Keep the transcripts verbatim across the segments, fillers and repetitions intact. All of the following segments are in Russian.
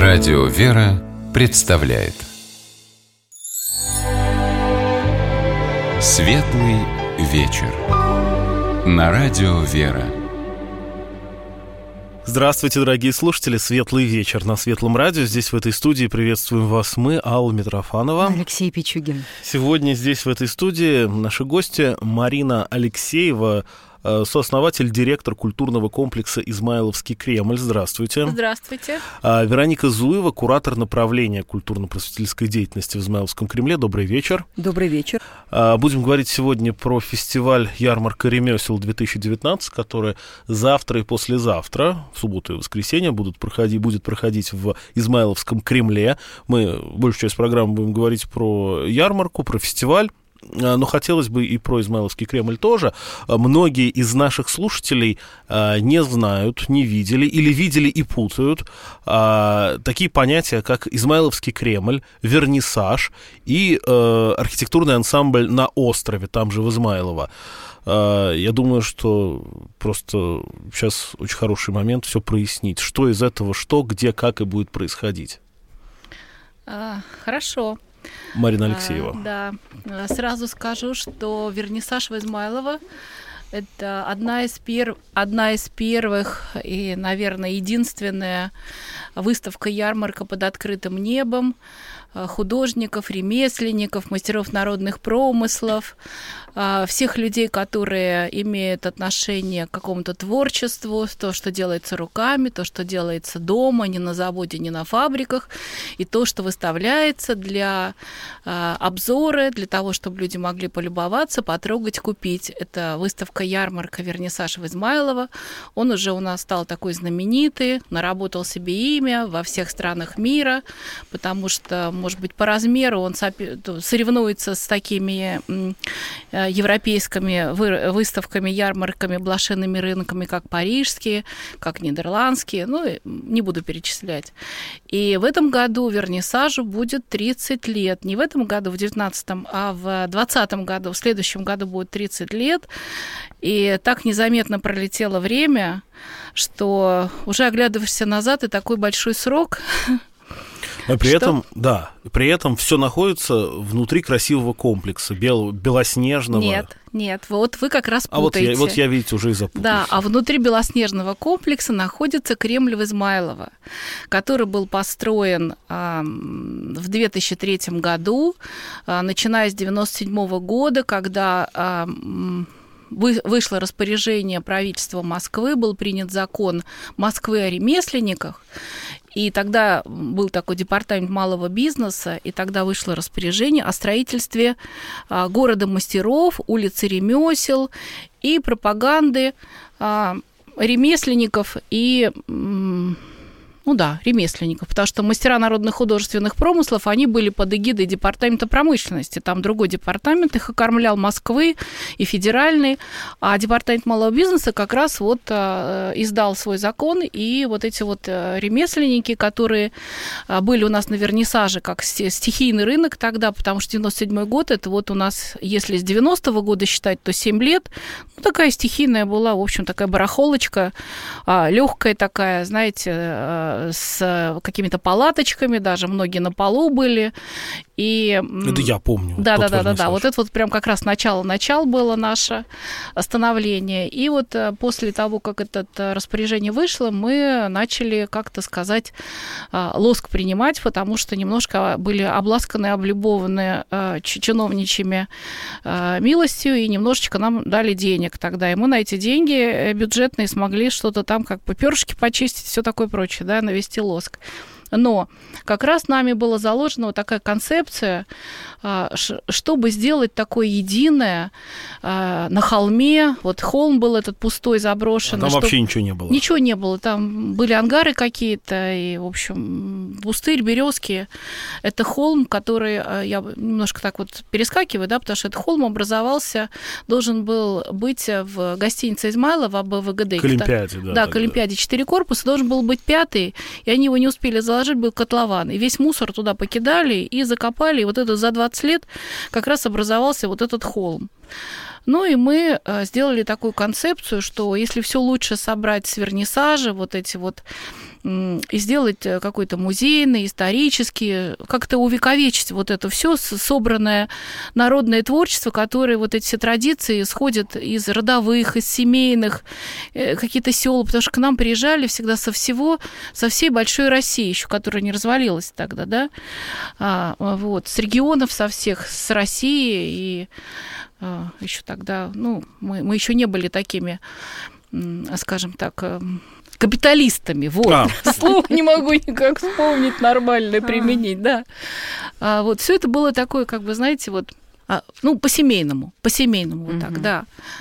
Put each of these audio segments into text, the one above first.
Радио «Вера» представляет Светлый вечер на Радио «Вера». Здравствуйте, дорогие слушатели. Светлый вечер на Светлом радио. Здесь, в этой студии, приветствуем вас мы, Алла Митрофанова. Алексей Пичугин. Сегодня здесь, в этой студии, наши гости Марина Алексеева, сооснователь, директор культурного комплекса «Измайловский Кремль». Здравствуйте. Здравствуйте. Вероника Зуева, куратор направления культурно-просветительской деятельности в Измайловском Кремле. Добрый вечер. Добрый вечер. Будем говорить сегодня про фестиваль «Ярмарка ремесел-две тысячи девятнадцать», который завтра и послезавтра, в субботу и воскресенье, будут проходить, будет проходить в Измайловском Кремле. Мы большую часть программы будем говорить про ярмарку, про фестиваль. Но хотелось бы и про Измайловский Кремль тоже. Многие из наших слушателей не знают, не видели или видели и путают такие понятия, как Измайловский Кремль, вернисаж и архитектурный ансамбль на острове, там же в Измайлово. Я думаю, что просто сейчас очень хороший момент все прояснить. Что из этого, что, где, как и будет происходить. А, хорошо. Марина Алексеева. А, да, сразу скажу, что вернисаж в Измайлово — это одна из, пер... одна из первых и, наверное, единственная выставка-ярмарка под открытым небом художников, ремесленников, мастеров народных промыслов, всех людей, которые имеют отношение к какому-то творчеству, то, что делается руками, то, что делается дома, не на заводе, не на фабриках, и то, что выставляется для обзора, для того, чтобы люди могли полюбоваться, потрогать, купить. Это выставка-ярмарка «Вернисаж» в Измайлово. Он уже у нас стал такой знаменитый, наработал себе имя во всех странах мира, потому что, может быть, по размеру он соревнуется с такими европейскими выставками, ярмарками, блошиными рынками, как парижские, как нидерландские, ну, не буду перечислять. И в этом году вернисажу будет тридцать лет. Не в этом году, в девятнадцатом, а в двадцатом году, в следующем году будет тридцать лет. И так незаметно пролетело время, что уже оглядываешься назад, и такой большой срок. Но при Что? этом, да, при этом все находится внутри красивого комплекса, бел, белоснежного. Нет, нет, вот вы как раз а путаете. А вот я, вот я, видите, уже и запутался. Да, а внутри белоснежного комплекса находится Кремль в Измайлово, который был построен а, в две тысячи третьем году, а, начиная с девяносто седьмого года, когда а, вышло распоряжение правительства Москвы, был принят закон Москвы о ремесленниках. И тогда был такой департамент малого бизнеса, и тогда вышло распоряжение о строительстве города мастеров, улицы ремесел и пропаганды ремесленников и... Ну да, ремесленников, потому что мастера народных художественных промыслов, они были под эгидой департамента промышленности. Там другой департамент их окормлял, Москвы и федеральный, а департамент малого бизнеса как раз вот а, издал свой закон, и вот эти вот а, ремесленники, которые а, были у нас на вернисаже, как стихийный рынок тогда, потому что девяносто седьмой год, это вот у нас, если с девяностого года считать, то семь лет, ну такая стихийная была, в общем, такая барахолочка, а, легкая такая, знаете, а, с какими-то палаточками, даже многие на полу были. И... Это я помню. Да, да, да, да, да. Вот это вот прям как раз начало-начало было наше становление. И вот после того, как это распоряжение вышло, мы начали, как-то сказать, лоск принимать, потому что немножко были обласканы, облюбованы чиновничьими милостью, и немножечко нам дали денег тогда. И мы на эти деньги бюджетные смогли что-то там, как бы перышки почистить, все такое прочее, да, навести лоск. Но как раз нами была заложена вот такая концепция, чтобы сделать такое единое на холме. Вот холм был этот пустой, заброшенный. А там вообще ничего не было? Ничего не было. Там были ангары какие-то, и, в общем, пустырь, березки. Это холм, который, я немножко так вот перескакиваю, да, потому что этот холм образовался, должен был быть в гостинице Измайлово, об вэ гэ дэ. К Олимпиаде, да. Да, к Олимпиаде четыре корпуса, должен был быть пятый, и они его не успели заложить. Был котлован, и весь мусор туда покидали и закопали, и вот это за двадцать лет как раз образовался вот этот холм. Ну и мы сделали такую концепцию, что если все лучше собрать с вернисажа, вот эти вот, и сделать какой-то музейный, исторический, как-то увековечить вот это все собранное народное творчество, которое вот эти все традиции исходят из родовых, из семейных, какие-то села, потому что к нам приезжали всегда со всего, со всей большой России еще, которая не развалилась тогда, да, а, вот, с регионов со всех, с России, и а, еще тогда, ну, мы, мы еще не были такими, скажем так, капиталистами, вот. А. Слово не могу никак вспомнить, нормально применить, да. А, вот, все это было такое, как бы, знаете, вот, а, ну, по-семейному, по-семейному, вот так, да.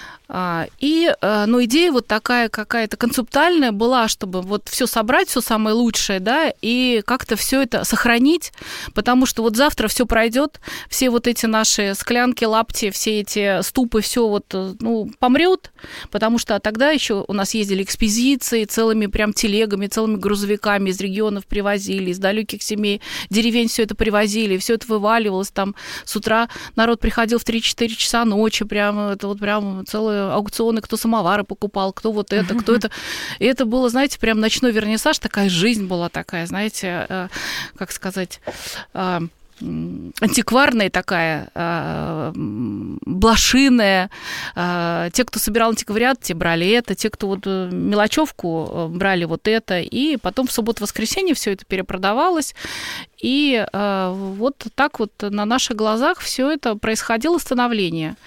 И, ну, идея вот такая какая-то концептуальная была, чтобы вот все собрать, все самое лучшее, да, и как-то все это сохранить, потому что вот завтра все пройдет, все вот эти наши склянки, лапти, все эти ступы, все вот, ну, помрет, потому что тогда еще у нас ездили экспедиции целыми прям телегами, целыми грузовиками из регионов привозили, из далеких семей, деревень все это привозили, все это вываливалось там с утра, народ приходил в три-четыре часа ночи, прямо это вот прям целое аукционы, кто самовары покупал, кто вот это, кто это. И это было, знаете, прям ночной вернисаж, такая жизнь была такая, знаете, э, как сказать, э, антикварная такая, э, блошиная. Э, те, кто собирал антиквариат, те брали это, те, кто вот мелочевку брали вот это, и потом в субботу-воскресенье все это перепродавалось, и э, вот так вот на наших глазах все это происходило, становление.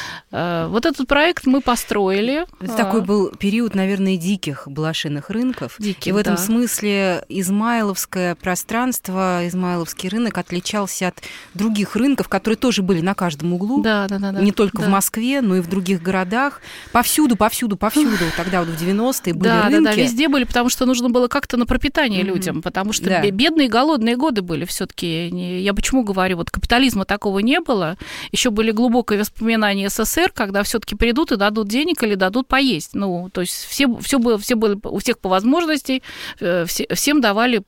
Вот этот проект мы построили. Это такой был период, наверное, диких блошиных рынков. Диких, и в этом да. смысле измайловское пространство, измайловский рынок отличался от других рынков, которые тоже были на каждом углу. Да, да, да, да. Не только да. в Москве, но и в других городах. Повсюду, повсюду, повсюду. Тогда вот в девяностые были да, рынки. Да, да, везде были, потому что нужно было как-то на пропитание mm-hmm. людям, потому что да. бедные, голодные годы были все-таки. Я почему говорю, вот капитализма такого не было. Еще были глубокие воспоминания СССР, когда все-таки придут и дадут денег или дадут поесть. Ну, то есть все, все, было, все было у всех по возможности, все, всем давали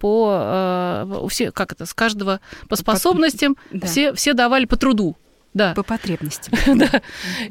по, у всех, как это, с каждого по способностям, да. все, все давали по труду. Да. По потребностям. Да.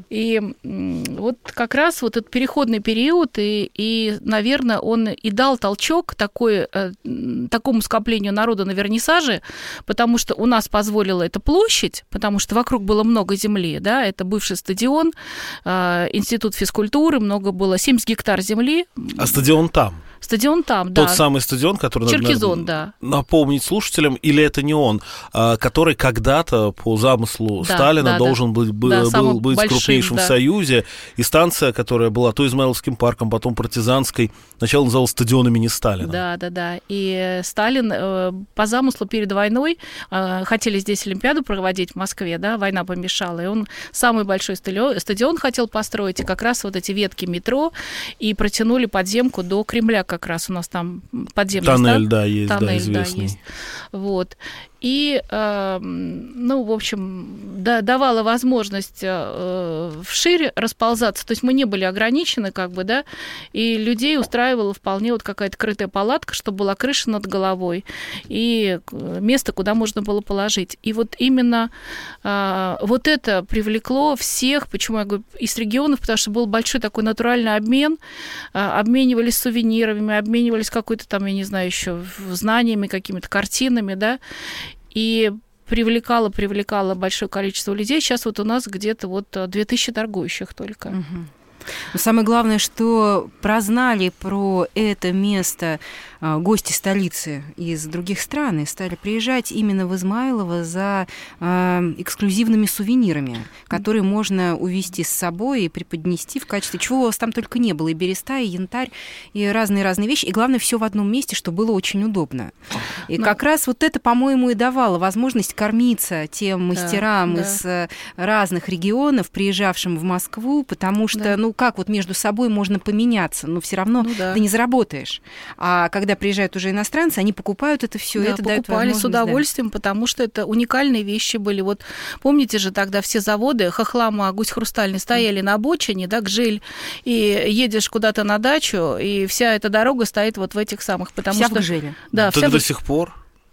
И вот как раз вот этот переходный период, и, и, наверное, он и дал толчок такой, такому скоплению народа на вернисаже, потому что у нас позволила эта площадь, потому что вокруг было много земли, да, это бывший стадион, институт физкультуры, много было, семьдесят гектар земли. А стадион там? Стадион там, Тот да. Тот самый стадион, который Черкизон, надо да. напомнить слушателям, или это не он, который когда-то по замыслу да, Сталина да, должен да. Был, да, был быть большим, крупнейшим да. в Союзе, и станция, которая была то Измайловским парком, потом Партизанской, сначала называлась стадион имени Сталина. Да, да, да. И Сталин по замыслу перед войной хотели здесь Олимпиаду проводить в Москве, да, война помешала, и он самый большой стадион хотел построить, и как раз вот эти ветки метро, и протянули подземку до Кремля, как раз у нас там подземный тоннель, стан. да, есть, Тоннель, да, известный. Да, есть. Вот. И, э, ну, в общем, да, давала возможность э, вширь расползаться, то есть мы не были ограничены, как бы, да, и людей устраивала вполне вот какая-то крытая палатка, чтобы была крыша над головой, и место, куда можно было положить. И вот именно э, вот это привлекло всех, почему я говорю, из регионов, потому что был большой такой натуральный обмен, э, обменивались сувенирами, обменивались какой-то там, я не знаю, еще знаниями, какими-то картинами, да, и привлекало, привлекало большое количество людей. Сейчас вот у нас где-то вот две тысячи торгующих только. Угу. Но самое главное, что прознали про это место гости столицы из других стран и стали приезжать именно в Измайлово за эксклюзивными сувенирами, которые можно увезти с собой и преподнести в качестве чего у вас там только не было. И береста, и янтарь, и разные-разные вещи. И главное, все в одном месте, что было очень удобно. И Но... как раз вот это, по-моему, и давало возможность кормиться тем мастерам да, из да. разных регионов, приезжавшим в Москву, потому что, да. ну, как вот между собой можно поменяться, но все равно ну, да. ты не заработаешь. А когда приезжают уже иностранцы, они покупают это все, да, это дает покупали возможность. С удовольствием, да. потому что это уникальные вещи были. Вот помните же тогда все заводы, Хохлама, Гусь Хрустальный стояли mm. на обочине, да, Гжель, и едешь куда-то на дачу, и вся эта дорога стоит вот в этих самых, потому вся что... в Гжеле. Да, так вся до в... сих пор?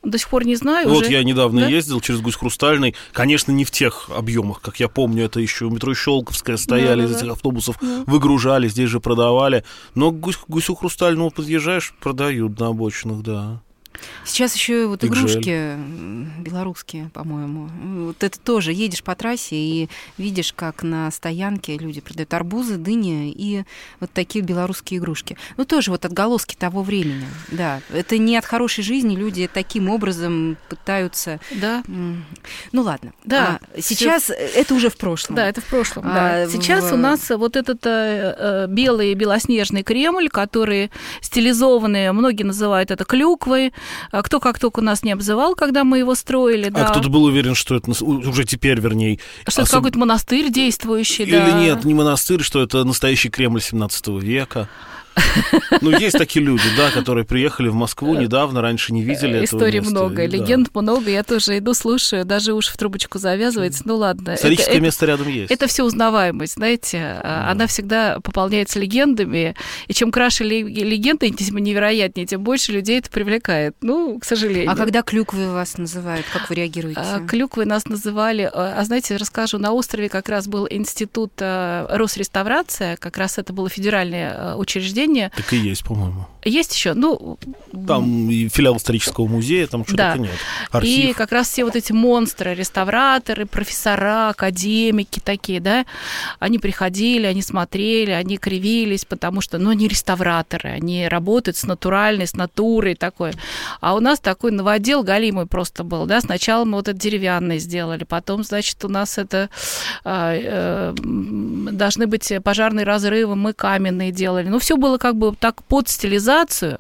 До сих пор не знаю. Вот уже. я недавно да? ездил через Гусь Хрустальный. Конечно, не в тех объемах, как я помню. Это еще метро Щелковская стояли, да, из да, этих автобусов да. выгружали, здесь же продавали. Но к Гусь, Гусю Хрустальному подъезжаешь, продают на обочинах, да. Сейчас еще вот игрушки белорусские, по-моему. Вот это тоже. Едешь по трассе и видишь, как на стоянке люди продают арбузы, дыни и вот такие белорусские игрушки. Ну, тоже вот отголоски того времени. Да, это не от хорошей жизни. Люди таким образом пытаются... Да. Ну, ладно. Да. А сейчас всё... это уже в прошлом. Да, это в прошлом, а, да. Сейчас в... у нас вот этот э, белый белоснежный Кремль, который стилизованный, многие называют это клюквой. Кто как только нас не обзывал, когда мы его строили. А да. кто-то был уверен, что это уже теперь, вернее... Что особ... это какой-то монастырь действующий, Или да. Или нет, не монастырь, что это настоящий Кремль семнадцатого века. Ну, есть такие люди, да, которые приехали в Москву недавно, раньше не видели этого Историй места. много, и, да. легенд много, я тоже иду, слушаю, даже уж в трубочку завязывается, ну ладно. Историческое это, место это, рядом есть. Это все узнаваемость, знаете, mm. она всегда пополняется легендами, и чем краше легенда, тем невероятнее, тем больше людей это привлекает, ну, к сожалению. А когда клюквой вас называют, как вы реагируете? А, клюквой нас называли, а знаете, расскажу, на острове как раз был институт Росреставрация, как раз это было федеральное учреждение. Так и есть, по-моему. Есть еще, ну... Там и филиал исторического музея, там что-то да. нет. Архив. И как раз все вот эти монстры, реставраторы, профессора, академики такие, да, они приходили, они смотрели, они кривились, потому что, ну, они реставраторы, они работают с натуральной, с натурой такой. А у нас такой новодел галимый просто был, да, сначала мы вот это деревянное сделали, потом, значит, у нас это э, э, должны быть пожарные разрывы, мы каменные делали. Ну, все было как бы так под стилизацию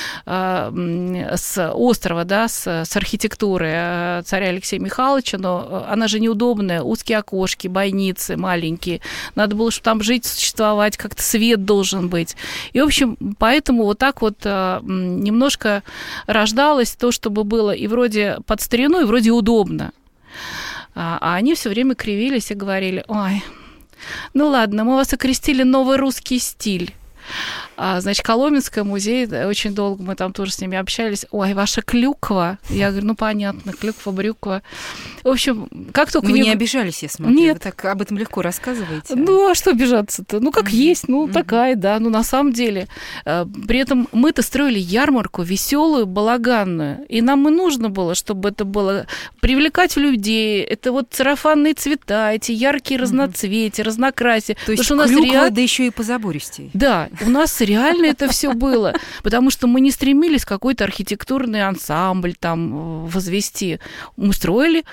э, с острова, да, с, с архитектуры царя Алексея Михайловича, но она же неудобная, узкие окошки, бойницы маленькие, надо было, чтобы там жить, существовать, как-то свет должен быть. И, в общем, поэтому вот так вот э, немножко рождалось то, чтобы было и вроде под старину, и вроде удобно. А, а они все время кривились и говорили: ой, ну ладно, мы вас окрестили новый русский стиль. А, значит, Коломенское музей, очень долго мы там тоже с ними общались. Ой, ваша клюква. Я говорю, ну понятно, клюква, брюква. В общем, как только... Вы не... не обижались, я смотрю. Нет. Вы так об этом легко рассказываете. Ну, а что обижаться-то? Ну, как mm-hmm. есть, ну, mm-hmm. такая, да. Ну, на самом деле. При этом мы-то строили ярмарку веселую, балаганную. И нам и нужно было, чтобы это было привлекать людей. Это вот сарафанные цвета, эти яркие mm-hmm. разноцветия, разнокрасия. То есть у нас клюква, реаль... да еще и позабористей. Да, у нас реально это все было, потому что мы не стремились какой-то архитектурный ансамбль там возвести. Мы строили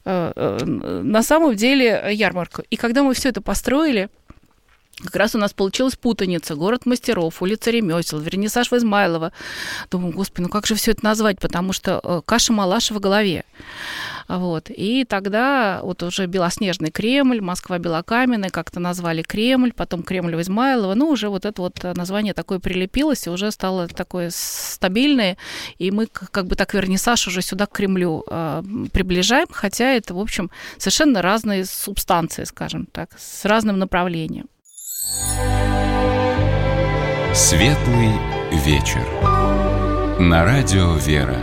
на самом деле ярмарку. И когда мы все это построили, как раз у нас получилась путаница. Город мастеров, улица ремесел, вернисаж в Измайлово. Думаю, господи, ну как же все это назвать, потому что каша-малаша в голове. Вот. И тогда вот уже Белоснежный Кремль, Москва Белокаменная, как-то назвали Кремль, потом Кремль в Измайлово. Ну, уже вот это вот название такое прилепилось, и уже стало такое стабильное. И мы как бы так вернисаж уже сюда к Кремлю э, приближаем, хотя это, в общем, совершенно разные субстанции, скажем так, с разным направлением. Светлый вечер. На радио «Вера».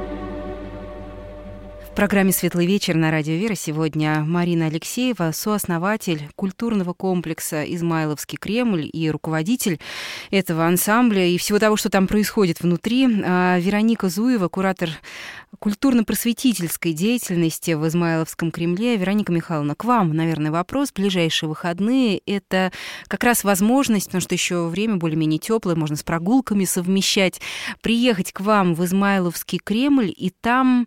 В программе «Светлый вечер» на радио «Вера» сегодня Марина Алексеева, сооснователь культурного комплекса «Измайловский Кремль» и руководитель этого ансамбля и всего того, что там происходит внутри. Вероника Зуева, куратор культурно-просветительской деятельности в Измайловском Кремле. Вероника Михайловна, к вам, наверное, вопрос. Ближайшие выходные — это как раз возможность, потому что еще время более-менее теплое, можно с прогулками совмещать, приехать к вам в Измайловский Кремль и там...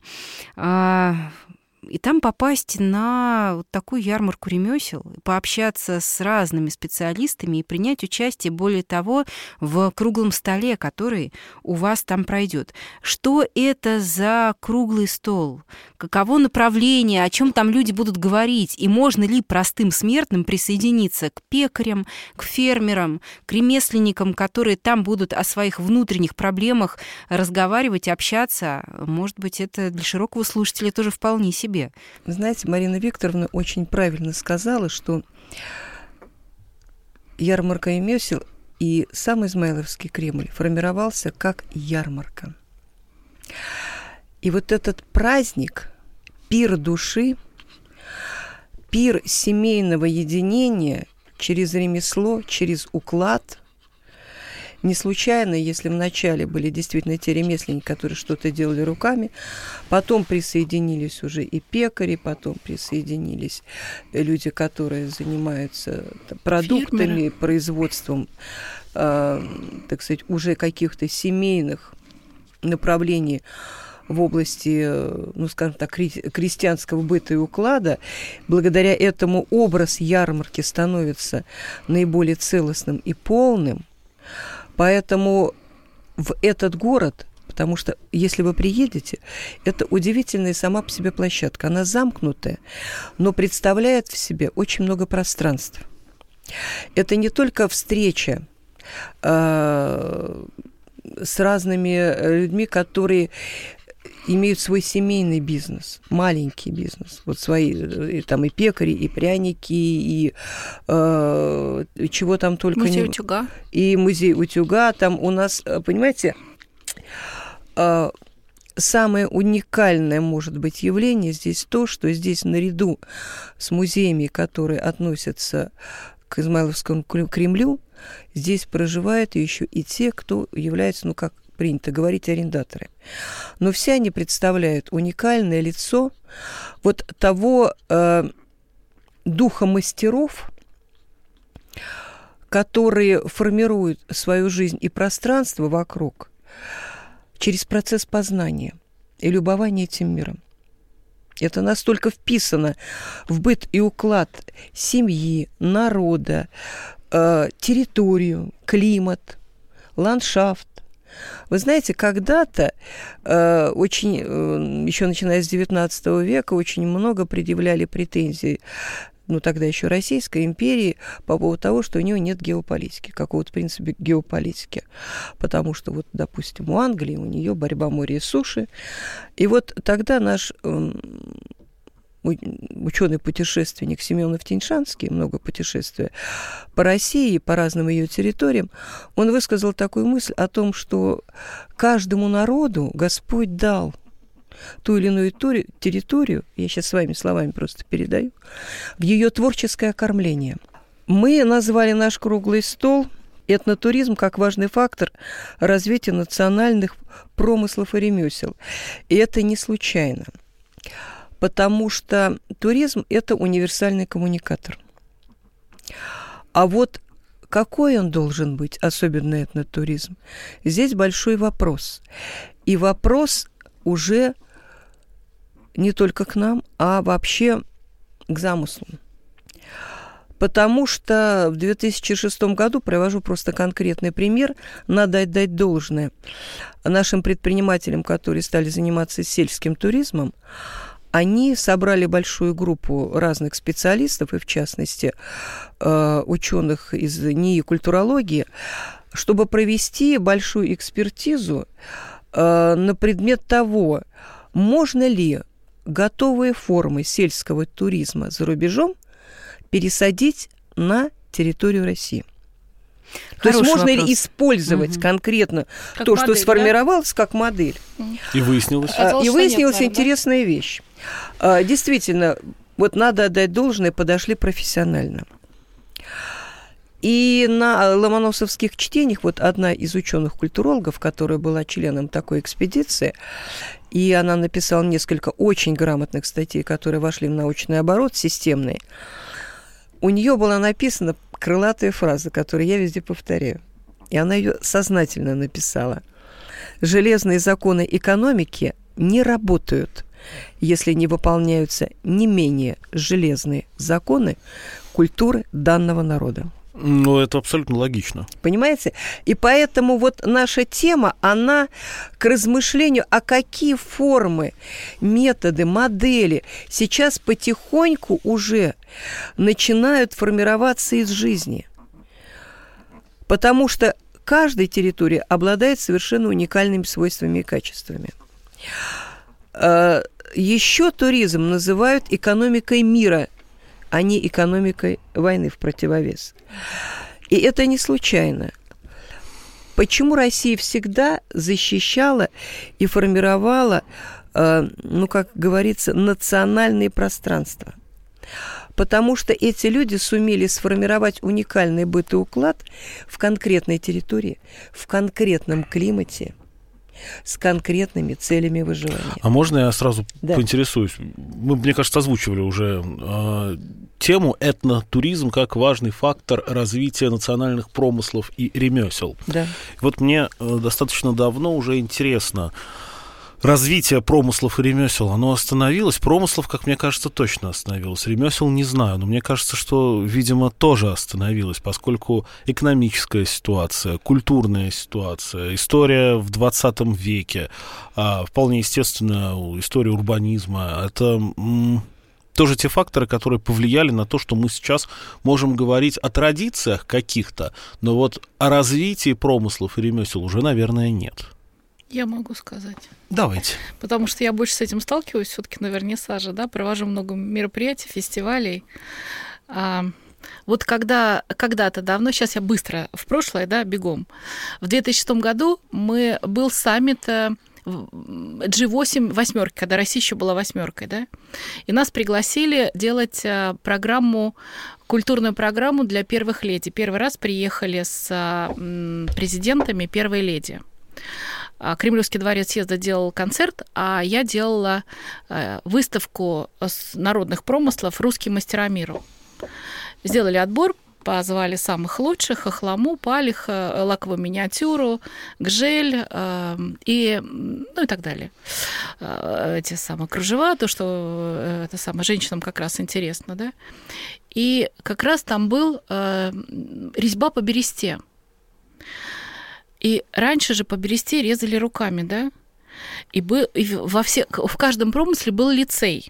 и там попасть на вот такую ярмарку ремесел, пообщаться с разными специалистами и принять участие, более того, в круглом столе, который у вас там пройдет. Что это за круглый стол? Каково направление? О чем там люди будут говорить? И можно ли простым смертным присоединиться к пекарям, к фермерам, к ремесленникам, которые там будут о своих внутренних проблемах разговаривать, общаться? Может быть, это для широкого слушателя тоже вполне себе. Вы знаете, Марина Викторовна очень правильно сказала, что ярмарка ремесел и сам Измайловский Кремль формировался как ярмарка. И вот этот праздник, пир души, пир семейного единения через ремесло, через уклад. Не случайно, если вначале были действительно те ремесленники, которые что-то делали руками, потом присоединились уже и пекари, потом присоединились люди, которые занимаются продуктами, фермеры, производством, э, так сказать, уже каких-то семейных направлений в области, ну, скажем так, крестьянского быта и уклада. Благодаря этому образ ярмарки становится наиболее целостным и полным. Поэтому в этот город, потому что, если вы приедете, это удивительная сама по себе площадка. Она замкнутая, но представляет в себе очень много пространств. Это не только встреча э, с разными людьми, которые имеют свой семейный бизнес, маленький бизнес, вот свои, там и пекари, и пряники, и э, чего там только музей не... утюга. И музей утюга. Там у нас, понимаете, э, самое уникальное, может быть, явление здесь то, что здесь наряду с музеями, которые относятся к Измайловскому Кремлю, здесь проживают еще и те, кто является, ну, как принято говорить, арендаторы. Но все они представляют уникальное лицо вот того э, духа мастеров, которые формируют свою жизнь и пространство вокруг через процесс познания и любования этим миром. Это настолько вписано в быт и уклад семьи, народа, э, территорию, климат, ландшафт. Вы знаете, когда-то, э, очень, э, еще начиная с девятнадцатого века, очень много предъявляли претензий, ну, тогда еще Российской империи, по поводу того, что у нее нет геополитики, какого-то принципа геополитики. Потому что, вот, допустим, у Англии, у нее борьба моря и суши. И вот тогда наш э, ученый-путешественник Семенов Теньшанский, много путешествия по России, по разным ее территориям, он высказал такую мысль о том, что каждому народу Господь дал ту или иную территорию, я сейчас своими словами просто передаю, в ее творческое окормление. Мы назвали наш круглый стол этнотуризм как важный фактор развития национальных промыслов и ремесел. И это не случайно. Потому что туризм – это универсальный коммуникатор. А вот какой он должен быть, особенно этнотуризм, здесь большой вопрос. И вопрос уже не только к нам, а вообще к замыслу. Потому что в две тысячи шестом году, привожу просто конкретный пример, надо отдать должное нашим предпринимателям, которые стали заниматься сельским туризмом. Они собрали большую группу разных специалистов, и в частности ученых из НИИ культурологии, чтобы провести большую экспертизу на предмет того, можно ли готовые формы сельского туризма за рубежом пересадить на территорию России. Хороший То есть можно вопрос. ли использовать угу. конкретно как то, модель, что сформировалось, да? Как модель. И выяснилось. А, и выяснилась нет, интересная вещь. А, действительно, вот надо отдать должное, подошли профессионально. И на ломоносовских чтениях вот одна из ученых-культурологов, которая была членом такой экспедиции, и она написала несколько очень грамотных статей, которые вошли в научный оборот, системные, у нее была написана крылатая фраза, которую я везде повторяю. И она ее сознательно написала. Железные законы экономики не работают, если не выполняются не менее железные законы культуры данного народа. Ну, это абсолютно логично. Понимаете? И поэтому вот наша тема, она к размышлению, а какие формы, методы, модели сейчас потихоньку уже начинают формироваться из жизни. Потому что каждая территория обладает совершенно уникальными свойствами и качествами. Еще туризм называют экономикой мира, а не экономикой войны в противовес. И это не случайно. Почему Россия всегда защищала и формировала ну, как говорится, национальные пространства. Потому что эти люди сумели сформировать уникальный бытоуклад в конкретной территории, в конкретном климате, с конкретными целями выживания. А можно я сразу да. поинтересуюсь? Мы, мне кажется, озвучивали уже э, тему этнотуризм как важный фактор развития национальных промыслов и ремесел. Да. Вот мне э, достаточно давно уже интересно, развитие промыслов и ремесел, оно остановилось? Промыслов, как мне кажется, точно остановилось. Ремесел не знаю, но мне кажется, что, видимо, тоже остановилось, поскольку экономическая ситуация, культурная ситуация, история в двадцатом веке, вполне естественно, история урбанизма, это м- тоже те факторы, которые повлияли на то, что мы сейчас можем говорить о традициях каких-то, но вот о развитии промыслов и ремесел уже, наверное, нет. Я могу сказать. Давайте. Потому что я больше с этим сталкиваюсь все-таки на вернисаже, да, провожу много мероприятий, фестивалей. А, вот когда, когда-то давно, сейчас я быстро в прошлое, да, бегом, в две тысячи шестом году мы, был саммит джи восемь восьмерки, когда Россия еще была восьмеркой, да, и нас пригласили делать программу, культурную программу для первых леди. Первый раз приехали с президентами первой леди. Кремлевский дворец съезда делал концерт, а я делала выставку народных промыслов «Русские мастера мира». Сделали отбор, позвали самых лучших: Хохлому, Палих, лаковую миниатюру, Гжель и, ну, и так далее. Эти самые кружева, то, что это самое женщинам как раз интересно, да. И как раз там был резьба по бересте. И раньше же по бересте резали руками, да? И, был, и во все, в каждом промысле был лицей.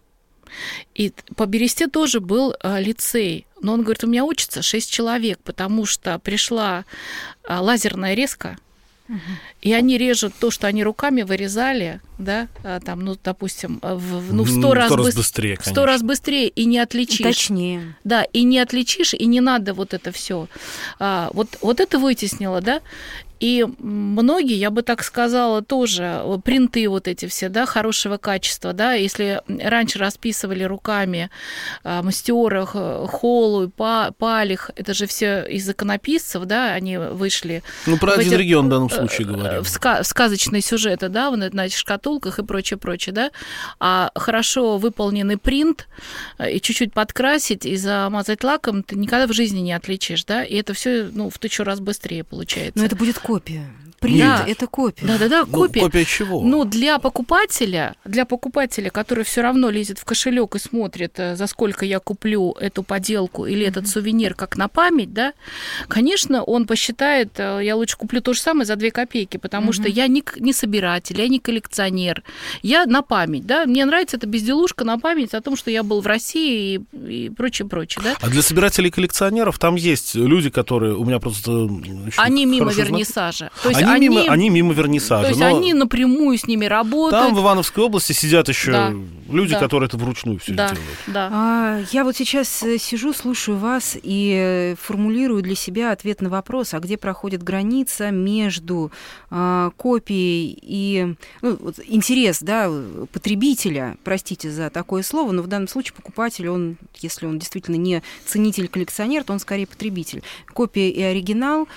И по бересте тоже был а, лицей. Но он говорит, у меня учатся шесть человек, потому что пришла а, лазерная резка, угу. И они режут то, что они руками вырезали, да, а, там, ну, допустим, в, ну, в сто раз, раз быс... быстрее, в сто раз быстрее, и не отличишь. Точнее. Да, и не отличишь, и не надо вот это все. А, вот, вот это вытеснило, да. И многие, я бы так сказала, тоже принты вот эти все, да, хорошего качества, да, если раньше расписывали руками а, мастерах, Холу, па, Палих, это же все из иконописцев, да, они вышли. Ну, про один эти, регион в данном случае говорим. В, ска- в сказочные сюжеты, да, на этих шкатулках и прочее, прочее, да, а хорошо выполненный принт и чуть-чуть подкрасить и замазать лаком ты никогда в жизни не отличишь, да, и это все, ну, в тысячу раз быстрее получается. Но это будет копия. Принт да. Это копия. Да-да-да, копия. Ну, копия чего? Ну, для покупателя, для покупателя, который все равно лезет в кошелек и смотрит, за сколько я куплю эту поделку или mm-hmm. этот сувенир как на память, да, конечно, он посчитает, я лучше куплю то же самое за две копейки, потому mm-hmm. что я не, не собиратель, я не коллекционер, я на память, да, мне нравится эта безделушка на память о том, что я был в России и, и прочее, прочее, да. А для собирателей и коллекционеров там есть люди, которые у меня просто... Они мимо вернисажа. То есть они, они, мимо, они мимо вернисажа. То есть но они напрямую с ними работают. Там в Ивановской области сидят еще да, люди, да. которые это вручную все да, делают. Да. А, я вот сейчас сижу, слушаю вас и формулирую для себя ответ на вопрос, а где проходит граница между а, копией и ну, вот, интерес, да, потребителя, простите за такое слово, но в данном случае покупатель, он, если он действительно не ценитель-коллекционер, то он скорее потребитель. Копия и оригинал.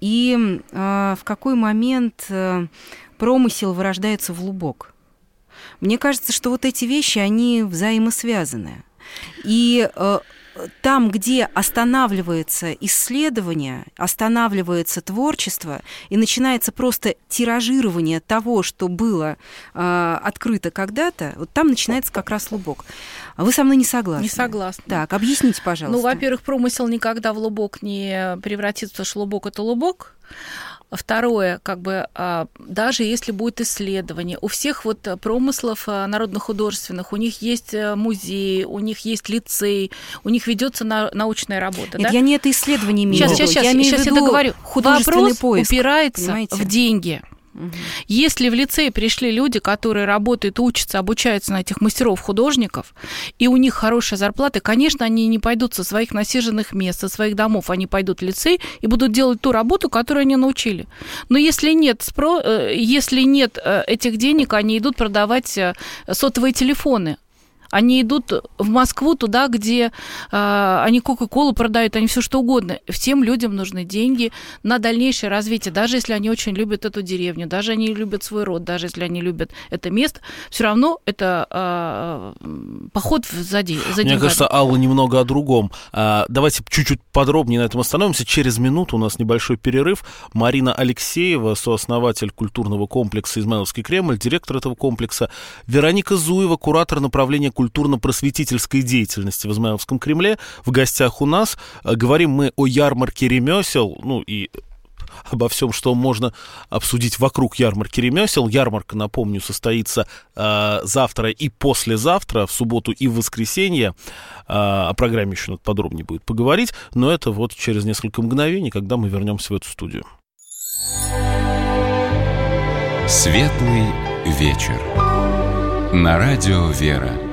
И э, в какой момент э, промысел вырождается в лубок? Мне кажется, что вот эти вещи, они взаимосвязаны. И э, там, где останавливается исследование, останавливается творчество, и начинается просто тиражирование того, что было э, открыто когда-то, вот там начинается как раз лубок. Вы со мной не согласны? Не согласна. Так, объясните, пожалуйста. Ну, во-первых, промысел никогда в лубок не превратится, потому что лубок – это лубок. Второе, как бы, даже если будет исследование, у всех вот промыслов народно-художественных, у них есть музей, у них есть лицей, у них ведется научная работа. Нет, да? я не это исследование имею в виду. Сейчас, сейчас, я, сейчас я договорю. Художественный Вопрос поиск, упирается понимаете? в деньги. Угу. Если в лицей пришли люди, которые работают, учатся, обучаются на этих мастеров-художников, и у них хорошая зарплата, конечно, они не пойдут со своих насиженных мест, со своих домов, они пойдут в лицей и будут делать ту работу, которую они научили. Но если нет, спро... если нет этих денег, они идут продавать сотовые телефоны. Они идут в Москву, туда, где э, они Кока-Колу продают, они все что угодно. Всем людям нужны деньги на дальнейшее развитие. Даже если они очень любят эту деревню, даже они любят свой род, даже если они любят это место, все равно это э, поход за, де- за деньгами. Мне кажется, Алла, немного о другом. А, давайте чуть-чуть подробнее на этом остановимся. Через минуту у нас небольшой перерыв. Марина Алексеева, сооснователь культурного комплекса «Измайловский Кремль», директор этого комплекса. Вероника Зуева, куратор направления культурно-просветительской деятельности в Измайловском Кремле. В гостях у нас. Говорим мы о ярмарке ремесел, ну и обо всем, что можно обсудить вокруг ярмарки ремесел. Ярмарка, напомню, состоится э, завтра и послезавтра, в субботу и в воскресенье. Э, о программе еще надо подробнее будет поговорить, но это вот через несколько мгновений, когда мы вернемся в эту студию. Светлый вечер. На радио «Вера».